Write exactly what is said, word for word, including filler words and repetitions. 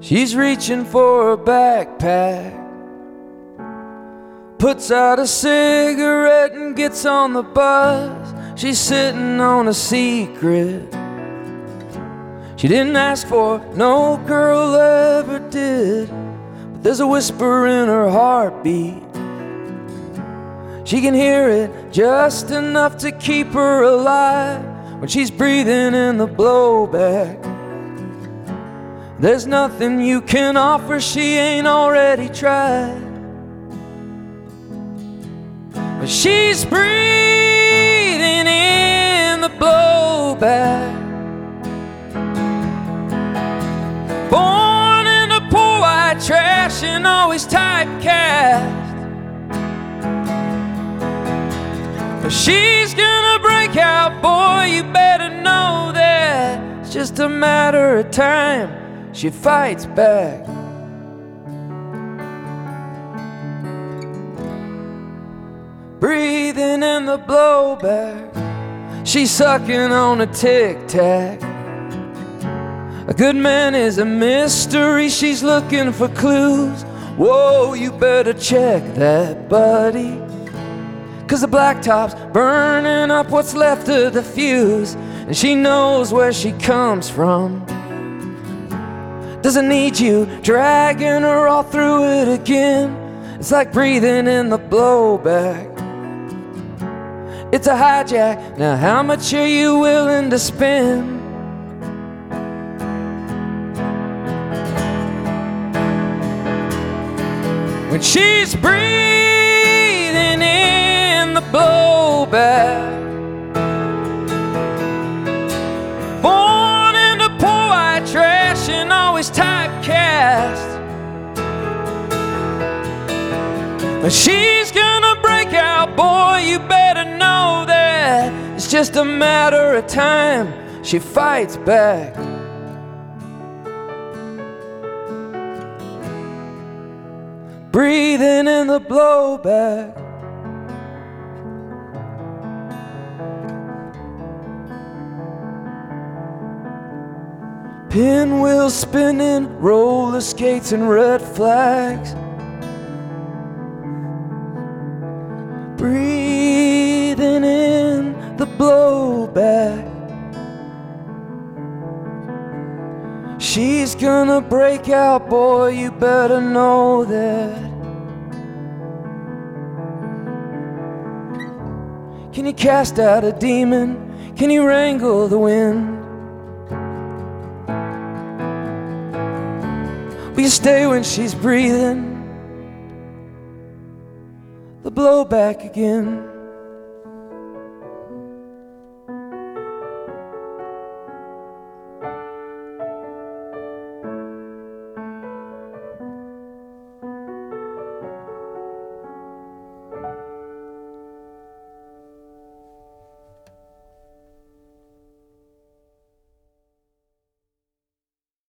She's reaching for a backpack, puts out a cigarette and gets on the bus. She's sitting on a secret she didn't ask for, no girl ever did. But there's a whisper in her heartbeat, she can hear it just enough to keep her alive. When she's breathing in the blowback, there's nothing you can offer she ain't already tried. But she's breathing in the blowback, born in the poor white trash and always typecast. But she's gonna break out, boy, you better know that. It's just a matter of time, she fights back. Breathing in the blowback, she's sucking on a tic-tac. A good man is a mystery, she's looking for clues. Whoa, you better check that, buddy, 'cause the blacktop's burning up what's left of the fuse. And she knows where she comes from, doesn't need you dragging her all through it again. It's like breathing in the blowback, it's a hijack. Now how much are you willing to spend? When she's breathing in the blowback, born in the poor white trash and always typecast. But she's gonna break out, boy, you better know that. It's just a matter of time, she fights back. Breathing in the blowback, pinwheel spinning, roller skates and red flags. Breathing in the blowback, she's gonna break out, boy, you better know that. Can you cast out a demon? Can you wrangle the wind? Will you stay when she's breathing the blowback again?